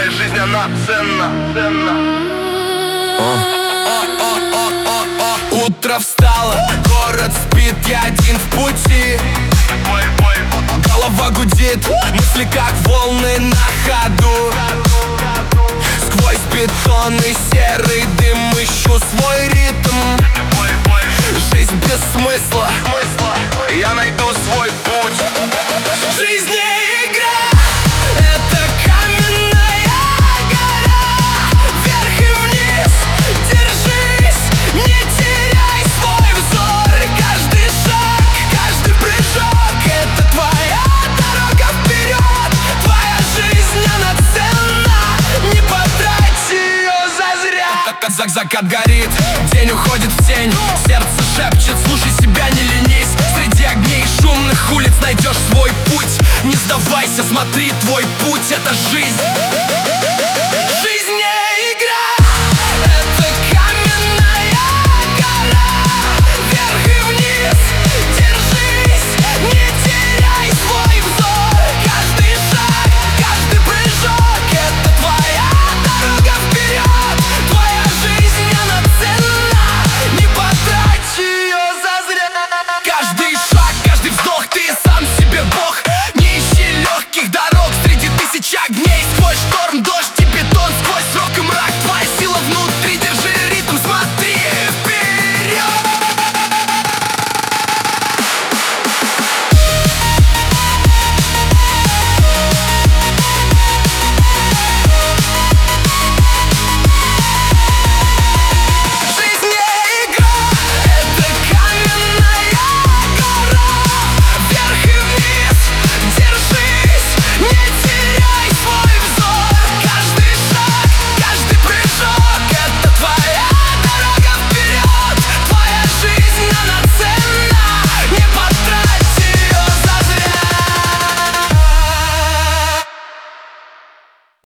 твоя жизнь, она ценна. Утро встало, город спит, я один в пути. Голова гудит, мысли как волны на ходу. Сквозь бетон и серый дым ищу свой ритм. Жизнь без смысла, Я найду свой путь. жизнь не игра, это каменная гора. Вверх и вниз, держись, не теряй свой взор. Каждый шаг, каждый прыжок — это твоя дорога вперед. Твоя жизнь, она ценна, не потрать ее зазря. Закат горит, день уходит в тень. Сердце шепчет, слушай себя, не ленись. Среди огней шумных улиц найдешь свой путь. Не сдавайся, смотри, твой путь — это жизнь.